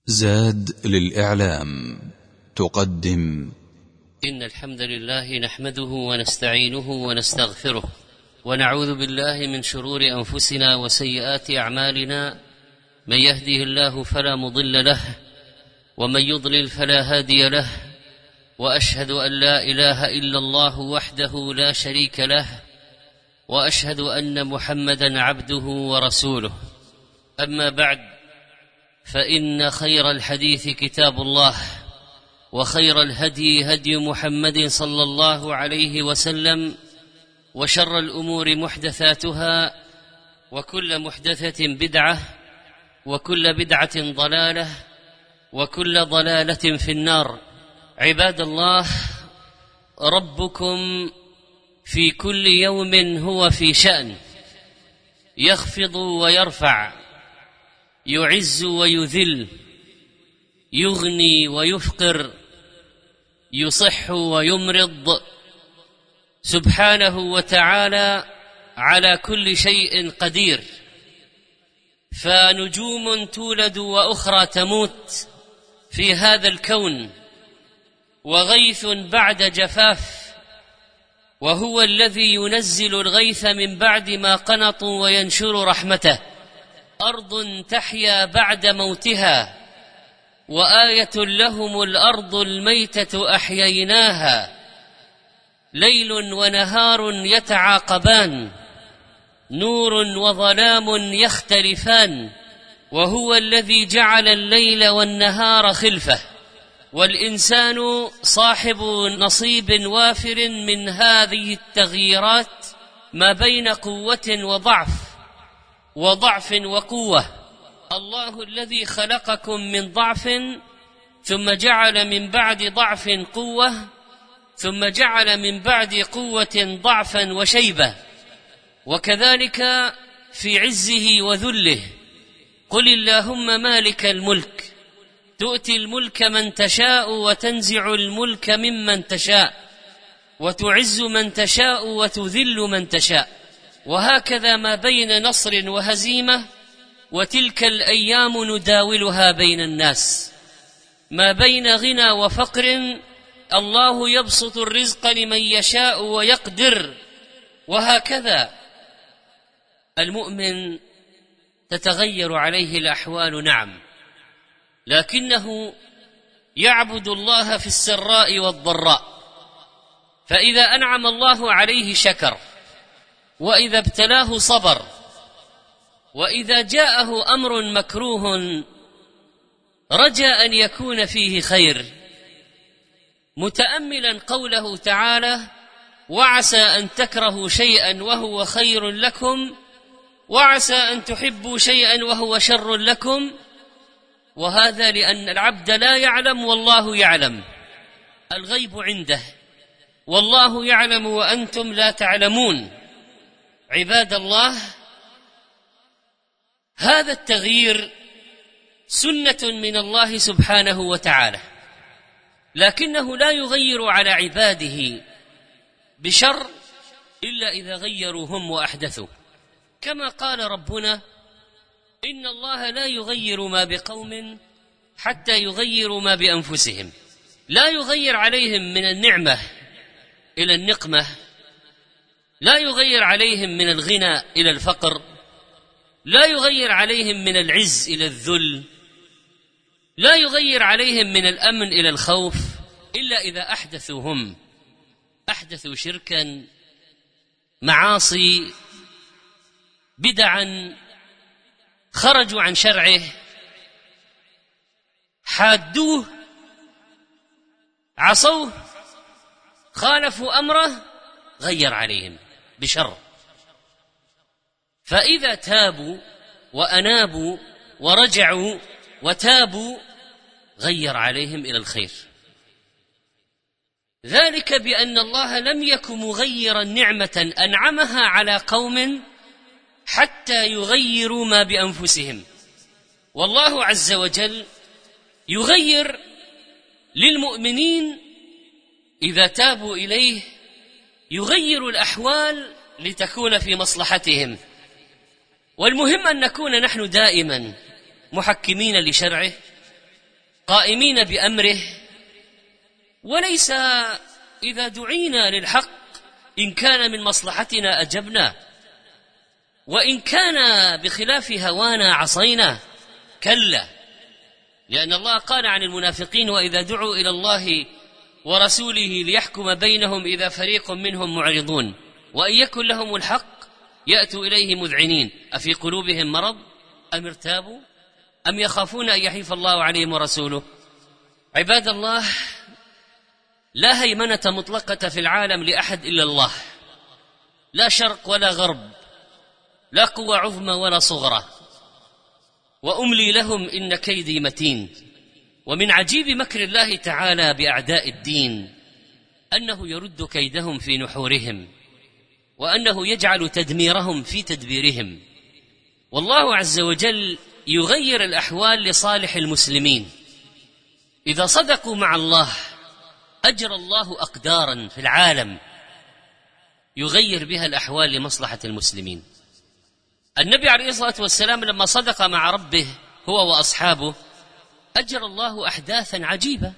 زاد للإعلام تقدم. إن الحمد لله نحمده ونستعينه ونستغفره ونعوذ بالله من شرور أنفسنا وسيئات أعمالنا. من يهده الله فلا مضل له ومن يضلل فلا هادي له، وأشهد أن لا إله إلا الله وحده لا شريك له، وأشهد أن محمدا عبده ورسوله. أما بعد، فإن خير الحديث كتاب الله، وخير الهدي هدي محمد صلى الله عليه وسلم، وشر الأمور محدثاتها، وكل محدثة بدعة، وكل بدعة ضلالة، وكل ضلالة في النار. عباد الله، ربكم في كل يوم هو في شأن، يخفض ويرفع، يعز ويذل، يغني ويفقر، يصح ويمرض، سبحانه وتعالى على كل شيء قدير. فنجوم تولد وأخرى تموت في هذا الكون، وغيث بعد جفاف، وهو الذي ينزل الغيث من بعد ما قنطوا وينشر رحمته. أرض تحيا بعد موتها، وآية لهم الأرض الميتة أحييناها، ليل ونهار يتعاقبان، نور وظلام يختلفان، وهو الذي جعل الليل والنهار خلفة، والإنسان صاحب نصيب وافر من هذه التغييرات ما بين قوة وضعف، وضعف وقوة. الله الذي خلقكم من ضعف ثم جعل من بعد ضعف قوة، ثم جعل من بعد قوة ضعفا وشيبة، وكذلك في عزه وذله. قل اللهم مالك الملك تؤتي الملك من تشاء، وتنزع الملك ممن تشاء، وتعز من تشاء وتذل من تشاء. وهكذا ما بين نصر وهزيمة، وتلك الأيام نداولها بين الناس. ما بين غنى وفقر، الله يبسط الرزق لمن يشاء ويقدر. وهكذا المؤمن تتغير عليه الأحوال، نعم، لكنه يعبد الله في السراء والضراء. فإذا أنعم الله عليه شكر، وإذا ابتلاه صبر، وإذا جاءه أمر مكروه رجى أن يكون فيه خير، متأملا قوله تعالى: وعسى أن تكرهوا شيئا وهو خير لكم، وعسى أن تحبوا شيئا وهو شر لكم. وهذا لأن العبد لا يعلم والله يعلم، الغيب عنده، والله يعلم وأنتم لا تعلمون. عباد الله، هذا التغيير سنة من الله سبحانه وتعالى، لكنه لا يغير على عباده بشر إلا إذا غيروا هم وأحدثوا، كما قال ربنا: إن الله لا يغير ما بقوم حتى يغيروا ما بأنفسهم. لا يغير عليهم من النعمة إلى النقمة، لا يغير عليهم من الغنى إلى الفقر، لا يغير عليهم من العز إلى الذل، لا يغير عليهم من الأمن إلى الخوف، إلا إذا أحدثوا هم، أحدثوا شركا، معاصي، بدعا، خرجوا عن شرعه، حادوه، عصوه، خالفوا أمره، غير عليهم بشر. فإذا تابوا وأنابوا ورجعوا وتابوا غير عليهم إلى الخير. ذلك بأن الله لم يكن مغيرا نعمة أنعمها على قوم حتى يغيروا ما بأنفسهم. والله عز وجل يغير للمؤمنين إذا تابوا إليه، يغير الأحوال لتكون في مصلحتهم. والمهم أن نكون نحن دائما محكمين لشرعه، قائمين بأمره، وليس إذا دعينا للحق إن كان من مصلحتنا أجبنا، وإن كان بخلاف هوانا عصينا. كلا، لأن الله قال عن المنافقين: وإذا دعوا إلى الله ورسوله ليحكم بينهم إذا فريق منهم معرضون وإن يكن لهم الحق يأتوا إليه مذعنين أفي قلوبهم مرض أم ارتابوا أم يخافون أن يحيف الله عليهم ورسوله. عباد الله، لا هيمنة مطلقة في العالم لأحد إلا الله، لا شرق ولا غرب، لا قوة عظمى ولا صغرى، وأملي لهم إن كيدي متين. ومن عجيب مكر الله تعالى بأعداء الدين أنه يرد كيدهم في نحورهم، وأنه يجعل تدميرهم في تدبيرهم. والله عز وجل يغير الأحوال لصالح المسلمين. إذا صدقوا مع الله أجرى الله أقدارا في العالم يغير بها الأحوال لمصلحة المسلمين. النبي عليه الصلاة والسلام لما صدق مع ربه هو وأصحابه أجرى الله أحداثا عجيبة،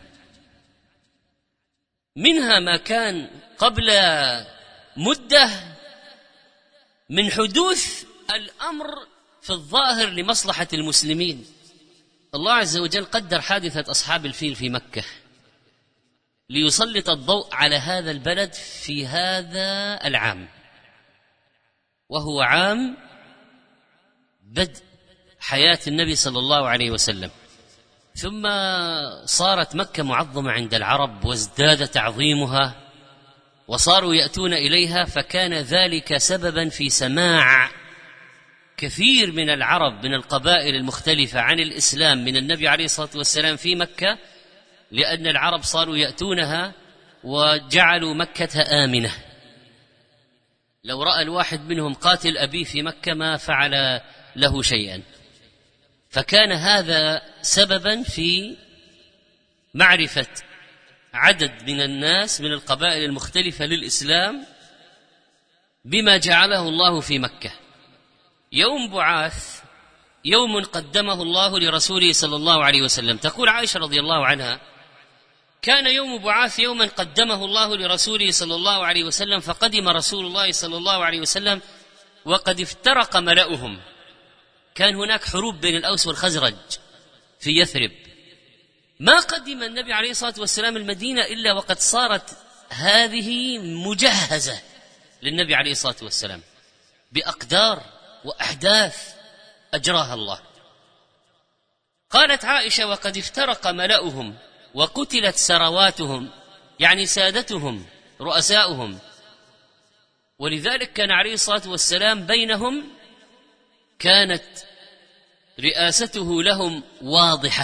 منها ما كان قبل مدة من حدوث الأمر في الظاهر لمصلحة المسلمين. الله عز وجل قدر حادثة أصحاب الفيل في مكة ليسلط الضوء على هذا البلد في هذا العام، وهو عام بدء حياة النبي صلى الله عليه وسلم. ثم صارت مكة معظمة عند العرب وازداد تعظيمها وصاروا يأتون إليها، فكان ذلك سببا في سماع كثير من العرب من القبائل المختلفة عن الإسلام من النبي عليه الصلاة والسلام في مكة، لأن العرب صاروا يأتونها وجعلوا مكة آمنة. لو رأى الواحد منهم قاتل أبيه في مكة ما فعل له شيئا. فكان هذا سببا في معرفة عدد من الناس من القبائل المختلفة للإسلام بما جعله الله في مكة. يوم بعاث يوم قدمه الله لرسوله صلى الله عليه وسلم. تقول عائشة رضي الله عنها: كان يوم بعاث يوما قدمه الله لرسوله صلى الله عليه وسلم، فقدم رسول الله صلى الله عليه وسلم وقد افترق ملأهم. كان هناك حروب بين الأوس والخزرج في يثرب. ما قدم النبي عليه الصلاة والسلام المدينة إلا وقد صارت هذه مجهزة للنبي عليه الصلاة والسلام بأقدار وأحداث أجراها الله. قالت عائشة: وقد افترق ملأهم وقتلت سرواتهم، يعني سادتهم رؤساؤهم. ولذلك كان عليه الصلاة والسلام بينهم، كانت رئاسته لهم واضحة،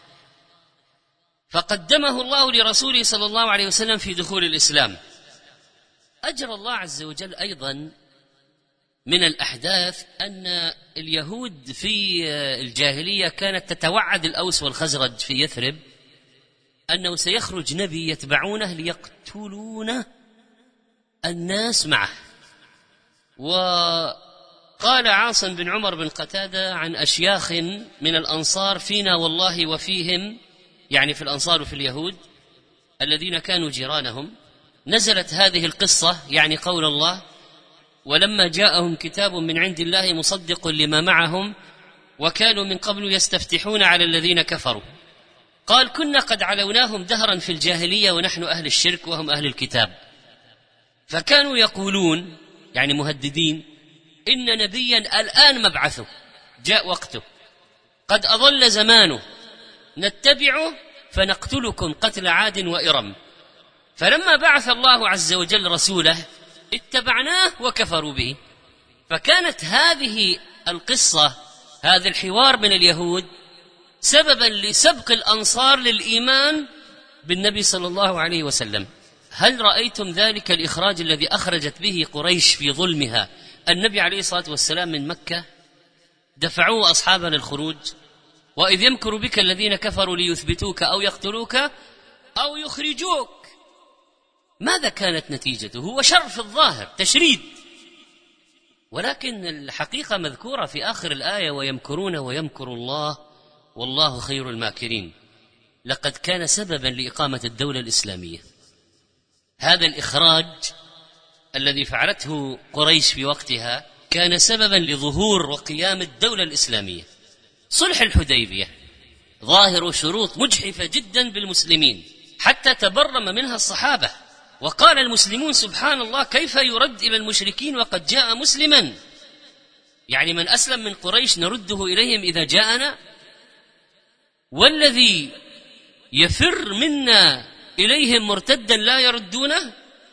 فقدمه الله لرسوله صلى الله عليه وسلم في دخول الإسلام. أجرى الله عز وجل أيضا من الأحداث أن اليهود في الجاهلية كانت تتوعد الأوس والخزرج في يثرب أنه سيخرج نبي يتبعونه ليقتلون الناس معه. وقال عاصم بن عمر بن قتادة عن أشياخ من الأنصار: فينا والله وفيهم، يعني في الأنصار وفي اليهود الذين كانوا جيرانهم، نزلت هذه القصة، يعني قول الله: ولما جاءهم كتاب من عند الله مصدق لما معهم وكانوا من قبل يستفتحون على الذين كفروا. قال: كنا قد علوناهم دهرا في الجاهلية ونحن أهل الشرك وهم أهل الكتاب، فكانوا يقولون، يعني مهددين: إن نبيا الآن مبعثه، جاء وقته، قد أضل زمانه، نتبعه فنقتلكم قتل عاد وإرم. فلما بعث الله عز وجل رسوله اتبعناه وكفروا به. فكانت هذه القصة، هذا الحوار من اليهود، سببا لسبق الأنصار للإيمان بالنبي صلى الله عليه وسلم. هل رأيتم ذلك الإخراج الذي أخرجت به قريش في ظلمها النبي عليه الصلاة والسلام من مكة؟ دفعوه أصحابا للخروج. وإذ يمكر بك الذين كفروا ليثبتوك أو يقتلوك أو يخرجوك. ماذا كانت نتيجته؟ هو شر في الظاهر، تشريد، ولكن الحقيقة مذكورة في آخر الآية: ويمكرون ويمكر الله والله خير الماكرين. لقد كان سببا لإقامة الدولة الإسلامية. هذا الإخراج الذي فعلته قريش في وقتها كان سببا لظهور وقيام الدولة الإسلامية. صلح الحديبية ظاهر شروط مجحفة جدا بالمسلمين حتى تبرم منها الصحابة، وقال المسلمون سبحان الله كيف يرد إلى المشركين وقد جاء مسلما، يعني من أسلم من قريش نرده إليهم إذا جاءنا، والذي يفر منا إليهم مرتدا لا يردونه.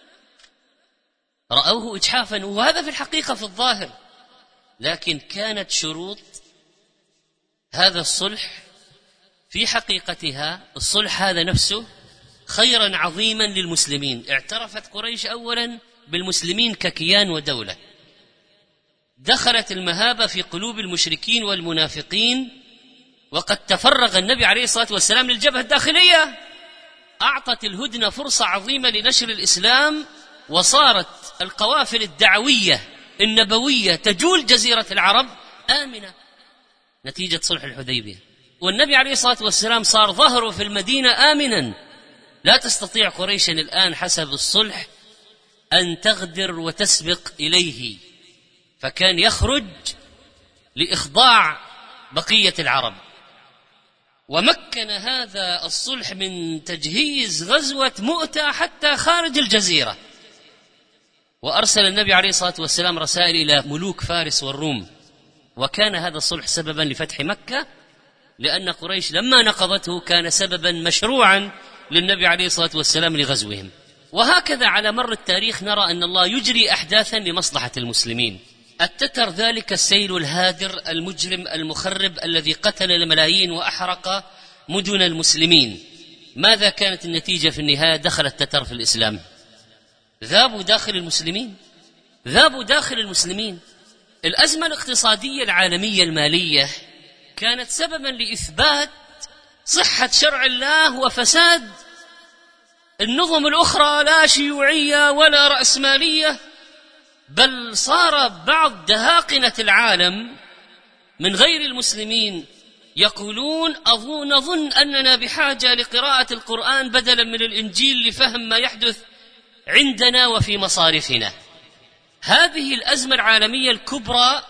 رأوه إجحافا، وهذا في الحقيقة في الظاهر، لكن كانت شروط هذا الصلح في حقيقتها الصلح هذا نفسه خيرا عظيما للمسلمين. اعترفت قريش أولا بالمسلمين ككيان ودولة، دخلت المهابة في قلوب المشركين والمنافقين، وقد تفرغ النبي عليه الصلاة والسلام للجبهة الداخلية، أعطت الهدنة فرصة عظيمة لنشر الإسلام، وصارت القوافل الدعوية النبوية تجول جزيرة العرب آمنة نتيجة صلح الحديبية. والنبي عليه الصلاة والسلام صار ظهره في المدينة آمنا، لا تستطيع قريش الآن حسب الصلح أن تغدر وتسبق إليه، فكان يخرج لإخضاع بقية العرب. ومكن هذا الصلح من تجهيز غزوة مؤتة حتى خارج الجزيرة، وأرسل النبي عليه الصلاة والسلام رسائل إلى ملوك فارس والروم، وكان هذا الصلح سببا لفتح مكة، لأن قريش لما نقضته كان سببا مشروعا للنبي عليه الصلاة والسلام لغزوهم. وهكذا على مر التاريخ نرى أن الله يجري أحداثا لمصلحة المسلمين. التتر ذلك السيل الهادر المجرم المخرب الذي قتل الملايين وأحرق مدن المسلمين، ماذا كانت النتيجة في النهاية؟ دخل التتر في الإسلام، ذابوا داخل المسلمين. الأزمة الاقتصادية العالمية المالية كانت سببا لإثبات صحة شرع الله وفساد النظم الأخرى، لا شيوعية ولا رأسمالية، بل صار بعض دهاقنة العالم من غير المسلمين يقولون نظن أننا بحاجة لقراءة القرآن بدلا من الإنجيل لفهم ما يحدث عندنا وفي مصارفنا. هذه الأزمة العالمية الكبرى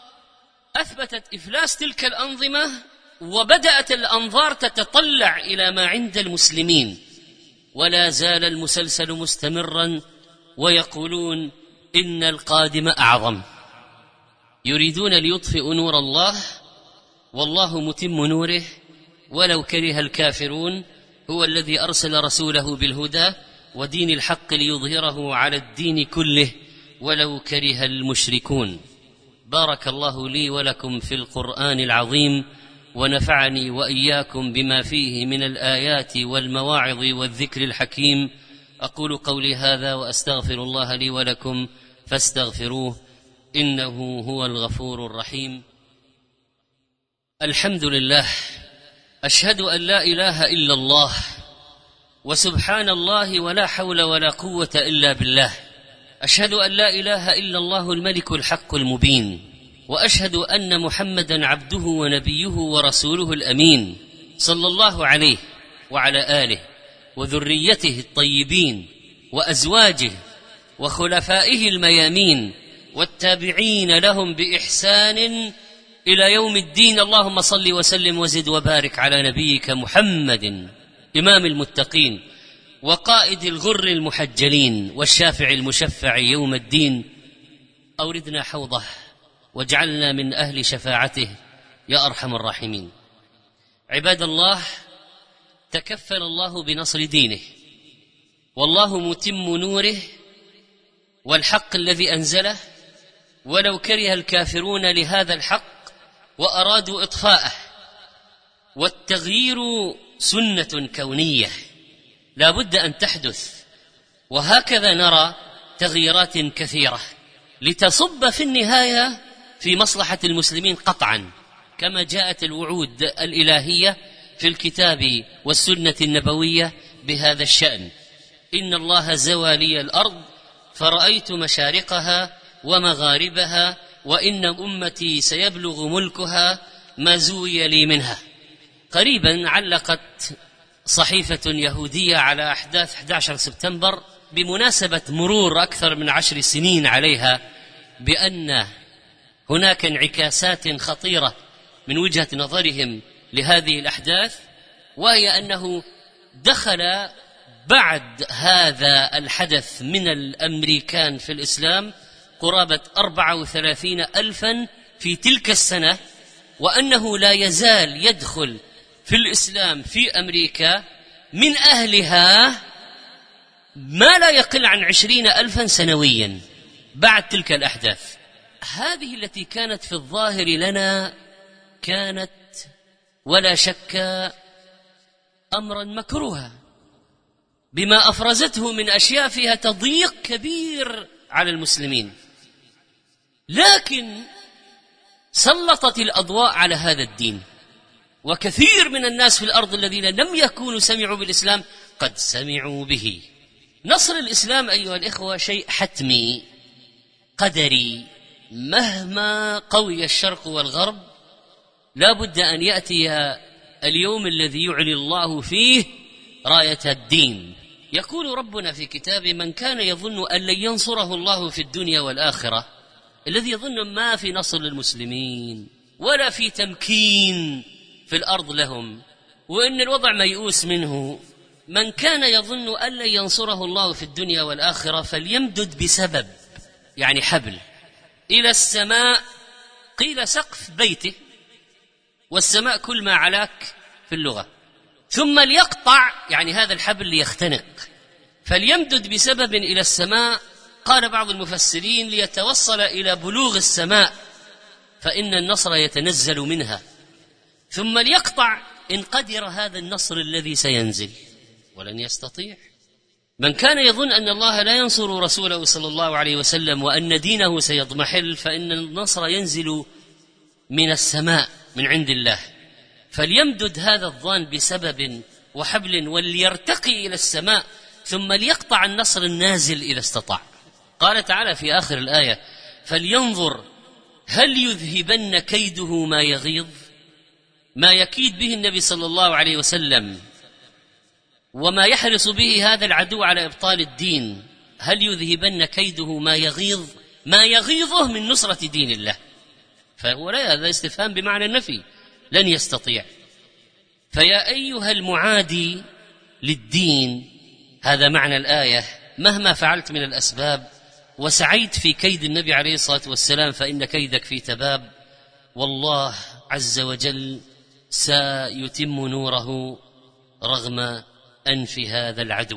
أثبتت إفلاس تلك الأنظمة، وبدأت الأنظار تتطلع إلى ما عند المسلمين، ولا زال المسلسل مستمرا، ويقولون إن القادم أعظم. يريدون ليطفئوا نور الله والله متم نوره ولو كره الكافرون، هو الذي أرسل رسوله بالهدى ودين الحق ليظهره على الدين كله ولو كره المشركون. بارك الله لي ولكم في القرآن العظيم، ونفعني وإياكم بما فيه من الآيات والمواعظ والذكر الحكيم. أقول قولي هذا وأستغفر الله لي ولكم فاستغفروه إنه هو الغفور الرحيم. الحمد لله، أشهد أن لا إله إلا الله وسبحان الله ولا حول ولا قوة إلا بالله. أشهد أن لا إله إلا الله الملك الحق المبين، وأشهد أن محمدا عبده ونبيه ورسوله الأمين، صلى الله عليه وعلى آله وذريته الطيبين وأزواجه وخلفائه الميامين والتابعين لهم بإحسان إلى يوم الدين. اللهم صل وسلم وزد وبارك على نبيك محمد إمام المتقين وقائد الغر المحجلين والشافع المشفع يوم الدين. أوردنا حوضه واجعلنا من أهل شفاعته يا أرحم الراحمين. عباد الله، تكفل الله بنصر دينه، والله متم نوره والحق الذي أنزله، ولو كره الكافرون لهذا الحق وأرادوا إطفاءه. والتغيير سنة كونية لا بد أن تحدث، وهكذا نرى تغييرات كثيرة لتصب في النهاية في مصلحة المسلمين قطعا، كما جاءت الوعود الإلهية في الكتاب والسنة النبوية بهذا الشأن. إن الله زوى لي الأرض فرأيت مشارقها ومغاربها، وإن أمتي سيبلغ ملكها ما زوي لي منها. قريبا علقت صحيفة يهودية على أحداث 11 سبتمبر بمناسبة مرور أكثر من 10 سنين عليها، بأن هناك انعكاسات خطيرة من وجهة نظرهم لهذه الأحداث، وهي أنه دخل بعد هذا الحدث من الأمريكان في الإسلام قرابة 34,000 في تلك السنة، وأنه لا يزال يدخل في الإسلام في أمريكا من أهلها ما لا يقل عن 20,000 سنويا بعد تلك الأحداث. هذه التي كانت في الظاهر لنا كانت ولا شك أمرا مكروها بما أفرزته من أشياء فيها تضييق كبير على المسلمين، لكن سلطت الأضواء على هذا الدين، وكثير من الناس في الأرض الذين لم يكونوا سمعوا بالإسلام قد سمعوا به. نصر الإسلام أيها الإخوة شيء حتمي قدري، مهما قوي الشرق والغرب لا بد أن يأتي اليوم الذي يعلي الله فيه راية الدين. يقول ربنا في كتابه: من كان يظن أن لن ينصره الله في الدنيا والآخرة، الذي يظن ما في نصر للمسلمين ولا في تمكين في الأرض لهم، وإن الوضع ميؤوس منه، من كان يظن أن لن ينصره الله في الدنيا والآخرة فليمدد بسبب، يعني حبل، إلى السماء، قيل سقف بيته، والسماء كل ما علاك في اللغة، ثم ليقطع، يعني هذا الحبل ليختنق، فليمدد بسبب إلى السماء. قال بعض المفسرين: ليتوصل إلى بلوغ السماء فإن النصر يتنزل منها، ثم ليقطع إن قدر هذا النصر الذي سينزل، ولن يستطيع. من كان يظن أن الله لا ينصر رسوله صلى الله عليه وسلم وأن دينه سيضمحل، فإن النصر ينزل من السماء من عند الله، فليمدد هذا الظان بسبب وحبل وليرتقي إلى السماء، ثم ليقطع النصر النازل إذا استطاع. قال تعالى في آخر الآية: فلينظر هل يذهبن كيده ما يغيظ. ما يكيد به النبي صلى الله عليه وسلم وما يحرص به هذا العدو على إبطال الدين، هل يذهبن كيده ما يغيظ، ما يغيظه من نصرة دين الله، فهو لا، هذا استفهام بمعنى النفي، لن يستطيع. فيا أيها المعادي للدين، هذا معنى الآية، مهما فعلت من الأسباب وسعيت في كيد النبي عليه الصلاة والسلام فإن كيدك في تباب، والله عز وجل سيتم نوره رغم أنف هذا العدو.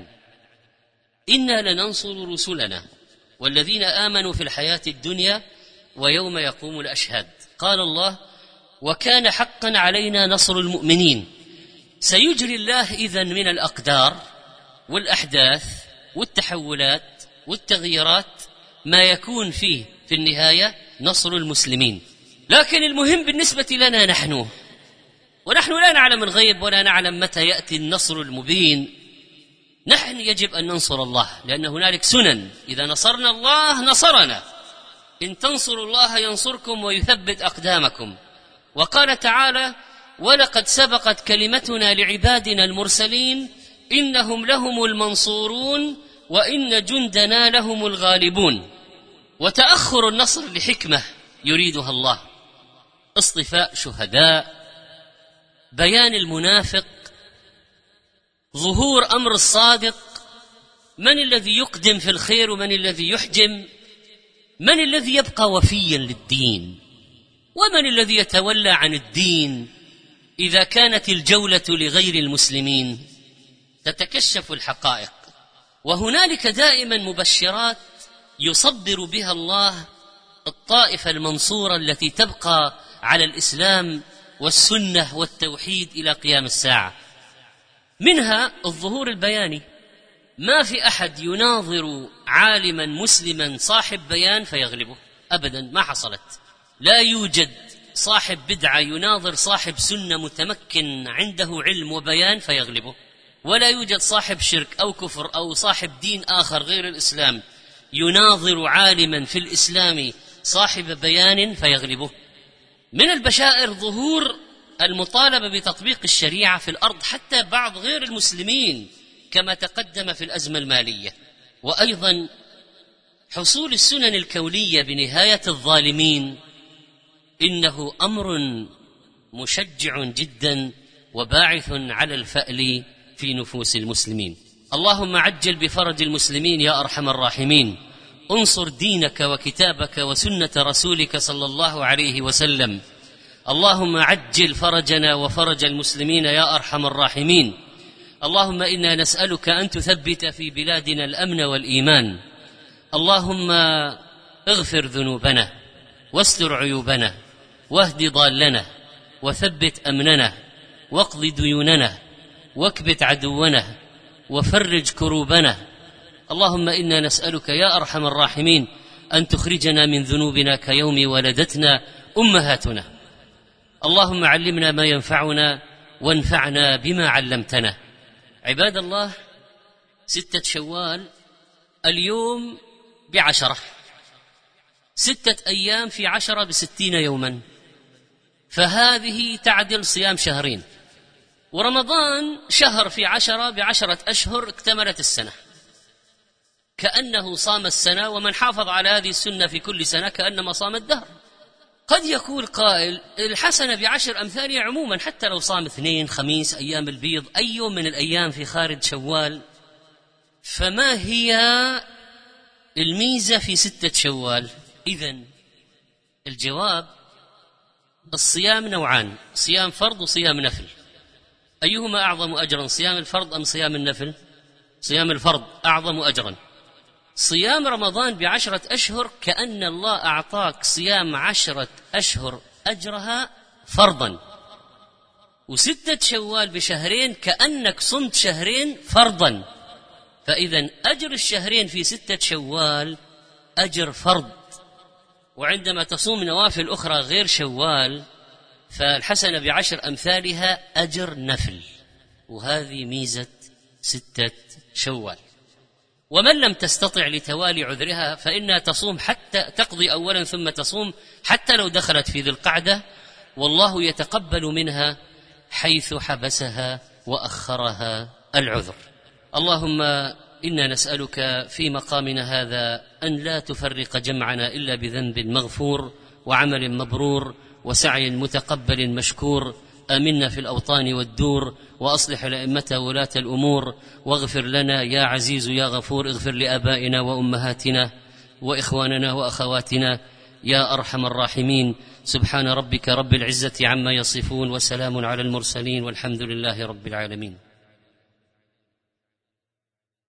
إنا لننصر رسلنا والذين آمنوا في الحياة الدنيا ويوم يقوم الأشهاد. قال الله: وكان حقا علينا نصر المؤمنين. سيجري الله إذن من الأقدار والأحداث والتحولات والتغييرات ما يكون فيه في النهاية نصر المسلمين. لكن المهم بالنسبة لنا نحن، ونحن لا نعلم الغيب ولا نعلم متى يأتي النصر المبين، نحن يجب أن ننصر الله، لأن هنالك سنن: إذا نصرنا الله نصرنا، إن تنصروا الله ينصركم ويثبت أقدامكم. وقال تعالى: ولقد سبقت كلمتنا لعبادنا المرسلين إنهم لهم المنصورون وإن جندنا لهم الغالبون. وتأخر النصر لحكمة يريدها الله: اصطفاء شهداء، بيان المنافق، ظهور أمر الصادق، من الذي يقدم في الخير ومن الذي يحجم، من الذي يبقى وفيا للدين ومن الذي يتولى عن الدين. إذا كانت الجولة لغير المسلمين تتكشف الحقائق، وهنالك دائما مبشرات يصبر بها الله الطائفة المنصورة التي تبقى على الإسلام والسنة والتوحيد إلى قيام الساعة. منها الظهور البياني، ما في أحد يناظر عالما مسلما صاحب بيان فيغلبه أبدا، ما حصلت. لا يوجد صاحب بدعة يناظر صاحب سنة متمكن عنده علم وبيان فيغلبه، ولا يوجد صاحب شرك أو كفر أو صاحب دين آخر غير الإسلام يناظر عالما في الإسلام صاحب بيان فيغلبه. من البشائر ظهور المطالبة بتطبيق الشريعة في الأرض حتى بعض غير المسلمين كما تقدم في الأزمة المالية، وأيضا حصول السنن الكونية بنهاية الظالمين إنه أمر مشجع جدا وباعث على الفأل في نفوس المسلمين. اللهم عجل بفرج المسلمين يا أرحم الراحمين، انصر دينك وكتابك وسنة رسولك صلى الله عليه وسلم. اللهم عجل فرجنا وفرج المسلمين يا أرحم الراحمين. اللهم إنا نسألك أن تثبت في بلادنا الأمن والإيمان. اللهم اغفر ذنوبنا واستر عيوبنا واهد ضالنا وثبت أمننا واقض ديوننا واكبت عدونا وفرج كروبنا. اللهم إنا نسألك يا أرحم الراحمين أن تخرجنا من ذنوبنا كيوم ولدتنا أمهاتنا. اللهم علمنا ما ينفعنا وانفعنا بما علمتنا. عباد الله، 6 شوال اليوم ب10، 6 أيام في 10 ب60 يوما، فهذه تعدل صيام شهرين، ورمضان شهر في 10 ب10 أشهر اكتملت السنة، كأنه صام السنة، ومن حافظ على هذه السنة في كل سنة كأنما صام الدهر. قد يقول قائل الحسنة ب10 أمثالها عموما، حتى لو صام 2 خميس أيام البيض أي يوم من الأيام في خارج شوال، فما هي الميزة في 6 شوال؟ إذن الجواب الصيام نوعان، صيام فرض وصيام نفل. أيهما أعظم أجرا، صيام الفرض أم صيام النفل؟ صيام الفرض أعظم أجرا. صيام رمضان ب10 أشهر كأن الله أعطاك صيام 10 أشهر أجرها فرضا، و6 شوال بشهرين كأنك صمت شهرين فرضا. فإذا أجر الشهرين في 6 شوال أجر فرض، وعندما تصوم نوافل أخرى غير شوال فالحسنة ب10 أمثالها أجر نفل، وهذه ميزة 6 شوال. ومن لم تستطع لتوالي عذرها فإنها تصوم حتى تقضي أولا ثم تصوم حتى لو دخلت في ذي القعدة، والله يتقبل منها حيث حبسها وأخرها العذر. اللهم إنا نسألك في مقامنا هذا أن لا تفرق جمعنا إلا بذنب مغفور وعمل مبرور وسعي متقبل مشكور. آمنا في الأوطان والدور، وأصلح الأئمة ولاة الأمور، واغفر لنا يا عزيز يا غفور. اغفر لآبائنا وأمهاتنا وإخواننا وأخواتنا يا أرحم الراحمين. سبحان ربك رب العزة عما يصفون، وسلام على المرسلين، والحمد لله رب العالمين.